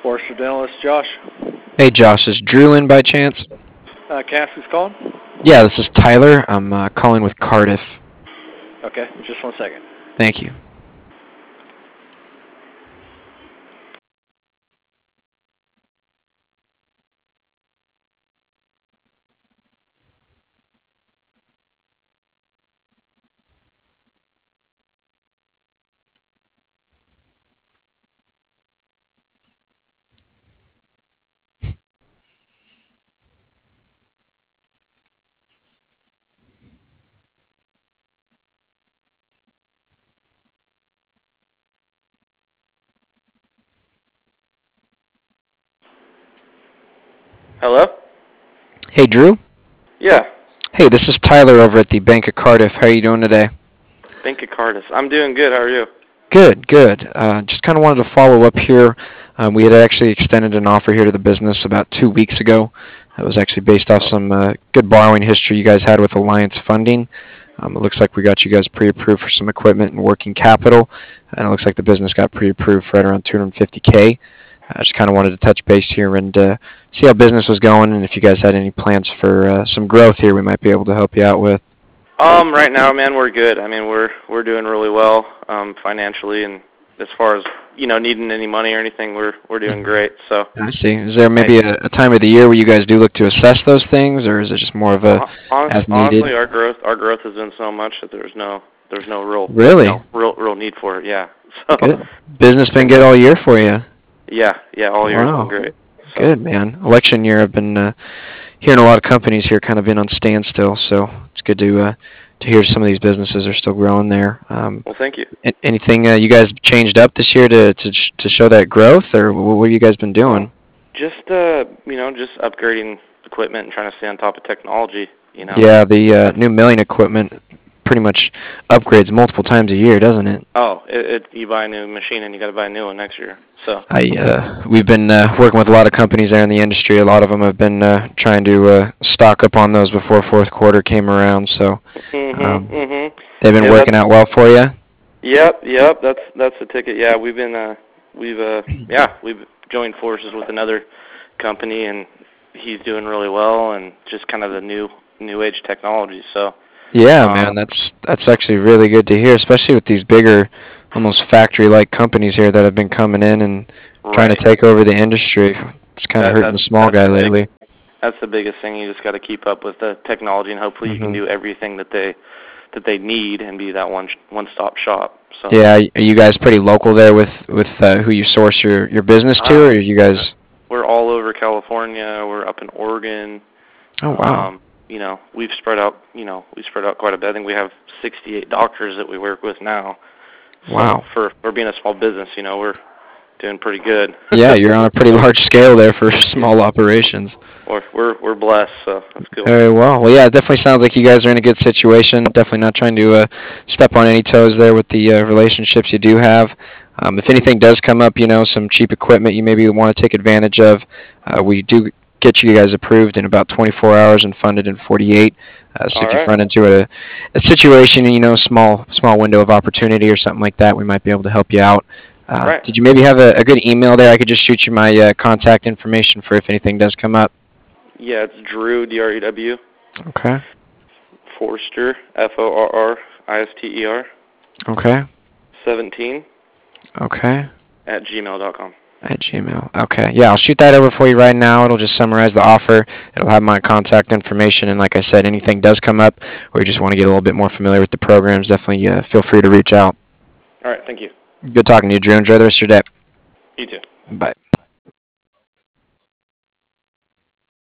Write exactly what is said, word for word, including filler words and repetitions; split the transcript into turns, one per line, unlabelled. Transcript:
Forrester Dental, this is Josh.
Hey, Josh, is Drew in by chance?
Uh, Cass, who's calling?
Yeah, this is Tyler. I'm uh, calling with Cardiff.
Okay, just one second.
Thank you.
Hello?
Hey, Drew?
Yeah,
Hey, this is Tyler over at the Bank of Cardiff. How are you doing today?
Bank of Cardiff. I'm doing good. How are you?
Good, good. Uh, just kind of wanted to follow up here. Um, we had actually extended an offer here to the business about two weeks ago. It was actually based off some uh, good borrowing history you guys had with Alliance Funding. Um, it looks like we got you guys pre-approved for some equipment and working capital, and it looks like the business got pre-approved for right around two hundred fifty K. I just kind of wanted to touch base here and uh, see how business was going, and if you guys had any plans for uh, some growth here we might be able to help you out with.
Um, right now, man, we're good. I mean, we're we're doing really well, um, financially, and as far as you know, needing any money or anything, we're we're doing great. So.
I see. Is there maybe a, a time of the year where you guys do look to assess those things, or is it just more of a
Honest,
as needed?
Honestly, our growth our growth has been so much that there's no there's no real
Really?
no, real real need for it. Yeah. So.
Good. Business been good all year for you.
Yeah, yeah, all year's
Wow.
been great. So.
Good, man. Election year, I've been uh, hearing a lot of companies here kind of been on standstill, so it's good to uh, to hear some of these businesses are still growing there. Um,
Well, thank you.
a- anything uh, you guys changed up this year to to sh- to show that growth, or wh- what have you guys been doing?
Just uh, you know, just upgrading equipment and trying to stay on top of technology. You know.
Yeah, the uh, new milling equipment pretty much upgrades multiple times a year, doesn't it?
Oh, it, it you buy a new machine and you got to buy a new one next year. So.
I uh, we've been uh, working with a lot of companies there in the industry. A lot of them have been uh, trying to uh, stock up on those before fourth quarter came around. So
Mhm.
um,
Mhm.
they've been
Yeah,
working out well for you.
Yep. Yep. That's that's the ticket. Yeah, we've been uh, we've uh, yeah, we've joined forces with another company, and he's doing really well, and just kind of the new new age technology. So.
Yeah,
Um,
man, that's that's actually really good to hear, especially with these bigger, almost factory-like companies here that have been coming in and trying to
right.
take over the industry. It's kind of
That,
hurting the
that's
small
that's
guy
the big,
lately.
that's the biggest thing. You just got to keep up with the technology, and hopefully you can
hmm
do everything that they that they need and be that one one stop shop. So.
Yeah, are you guys pretty local there with with uh, who you source your your business to, or
Um,
are you guys?
we're all over California. We're up in Oregon.
Oh, wow.
Um, you know, we've spread out. You know, we spread out quite a bit. I think we have sixty-eight doctors that we work with now. So
Wow.
for for being a small business, you know, we're doing pretty good.
Yeah, you're on a pretty large scale there for small operations.
we're we're we're blessed, so that's cool.
Very well. Well, yeah, it definitely sounds like you guys are in a good situation. Definitely not trying to uh, step on any toes there with the uh, relationships you do have. Um, if anything does come up, you know, some cheap equipment you maybe want to take advantage of, uh, we do get you guys approved in about twenty-four hours and funded in forty-eight. Uh, so
All
if you
right.
run into a, a situation, you know, small small window of opportunity or something like that, we might be able to help you out. Uh,
Right.
did you maybe have a, a good email there? I could just shoot you my uh, contact information for if anything does come up.
Yeah, it's Drew D R E W
Okay.
Forster F O R R I S T E R
Okay.
seventeen
Okay.
at gmail dot com.
At Gmail. Okay. Yeah, I'll shoot that over for you right now. It'll just summarize the offer. It'll have my contact information. And like I said, anything does come up or you just want to get a little bit more familiar with the programs, definitely uh, feel free to reach out.
All right. Thank you.
Good talking to you, Drew. Enjoy the rest of your day.
You too.
Bye.